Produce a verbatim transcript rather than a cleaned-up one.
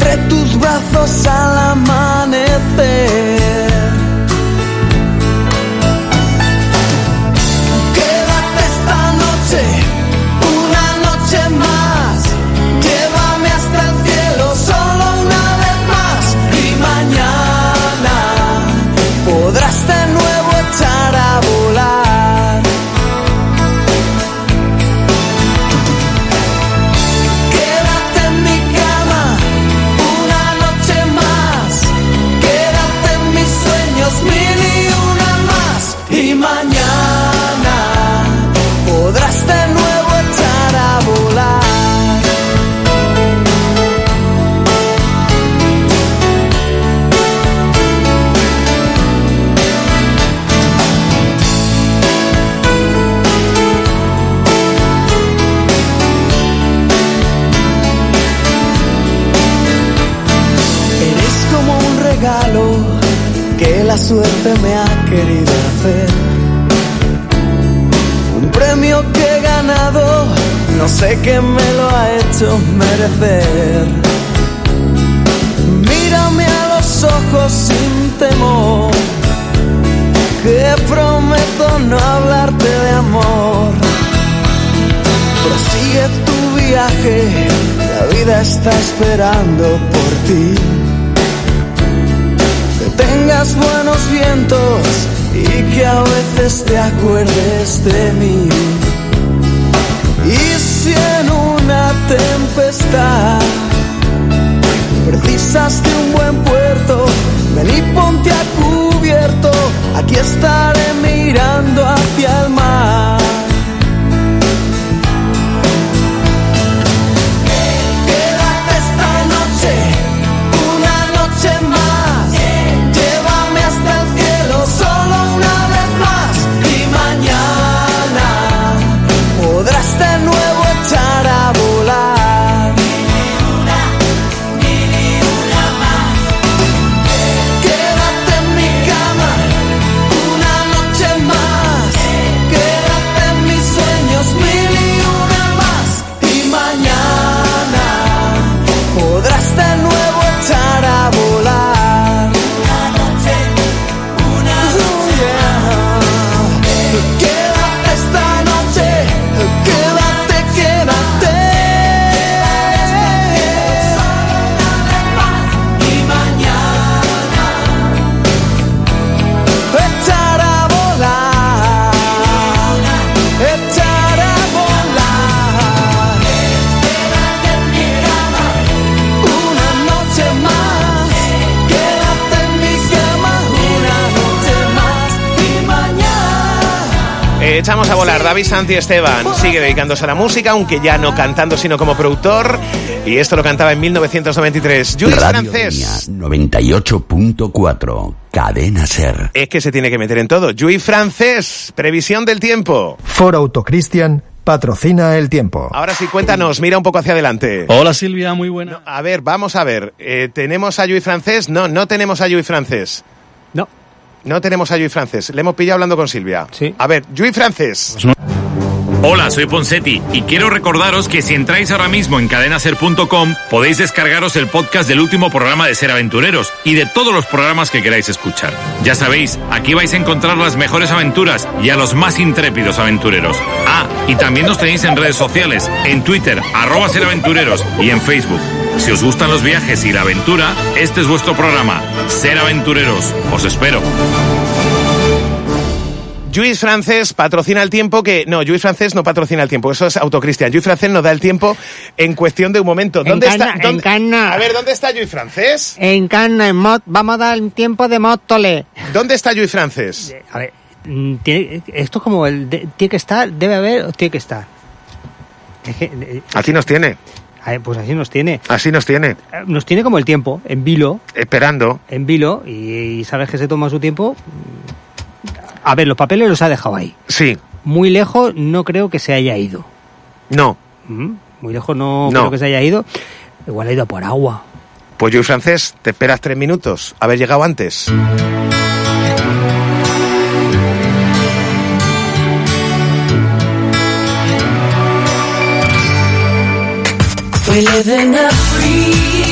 entre tus brazos al amanecer. Quédate esta noche, una noche más, llévame hasta el cielo solo una vez más, y mañana podrás de nuevo echar a volar. Quédate en mi cama una noche más, quédate en mis sueños mil y una más, y mañana podrás de nuevo echar a volar. Eres como un regalo que la suerte me ha querido hacer. Un premio que he ganado, no sé qué me lo ha hecho merecer. Mírame a los ojos sin temor, que prometo no hablarte de amor. Prosigue tu viaje, la vida está esperando por ti. Que tengas buenos vientos y que a veces te acuerdes de mí. Y si en una tempestad precisas de un buen puerto, ven y ponte a cubierto, aquí estaré mirando hacia el mar. Quédate esta noche, una noche más, llévame hasta el cielo solo una vez más, y mañana podrás de nuevo echar a volar. Quédate en mi cama una noche más, quédate en mis sueños mil y una más, y mañana podrás de nuevo echar a volar. Una noche, una noche más. Quédate esta noche, quédate, quédate. Y mañana echar a volar, echar a volar. Quédate en mi cama una noche más, quédate en mi cama una noche más, y mañana. Eh, echamos a volar. David Santi Esteban sigue dedicándose a la música, aunque ya no cantando, sino como productor. Y esto lo cantaba en mil novecientos noventa y tres. Lluís Radio Línea Francés. noventa y ocho punto cuatro, Cadena Ser. Es que se tiene que meter en todo. Lluís Francés, previsión del tiempo. Ford Autocristian patrocina el tiempo. Ahora sí, cuéntanos, mira un poco hacia adelante. Hola Silvia, muy buena. No, a ver, vamos a ver. Eh, ¿Tenemos a Lluís Francés? No, no tenemos a Lluís Francés. No. No tenemos a Lluís Francés. Le hemos pillado hablando con Silvia. Sí. A ver, Lluís Francés. Hola, soy Ponseti y quiero recordaros que si entráis ahora mismo en cadenaser punto com podéis descargaros el podcast del último programa de Ser Aventureros y de todos los programas que queráis escuchar. Ya sabéis, aquí vais a encontrar las mejores aventuras y a los más intrépidos aventureros. Ah, y también nos tenéis en redes sociales, en Twitter, arroba Ser Aventureros, y en Facebook. Si os gustan los viajes y la aventura, este es vuestro programa, Ser Aventureros. Os espero. Lluís Francés patrocina el tiempo que... No, Lluís Francés no patrocina el tiempo, eso es Autocristian. Lluís Francés nos da el tiempo en cuestión de un momento. ¿Dónde en Canna, está? ¿Dónde... En Canna. A ver, ¿dónde está Lluís Francés? En Canna, en Mot... Vamos a dar el tiempo de Móstole. ¿Dónde está Lluís Francés? A ver, tiene, esto es como el... De, tiene que estar, debe haber o tiene que estar. Es que, eh, Aquí nos tiene. a ver, pues así nos tiene. Así nos tiene. Nos tiene como el tiempo, en vilo. Esperando. En vilo, y, y sabes que se toma su tiempo. A ver, los papeles los ha dejado ahí. Sí. Muy lejos no creo que se haya ido. No. ¿Mm? Muy lejos no, No. creo que se haya ido. Igual ha ido a por agua. Pues Lluís Francés, te esperas tres minutos. Haber llegado antes. We live in a free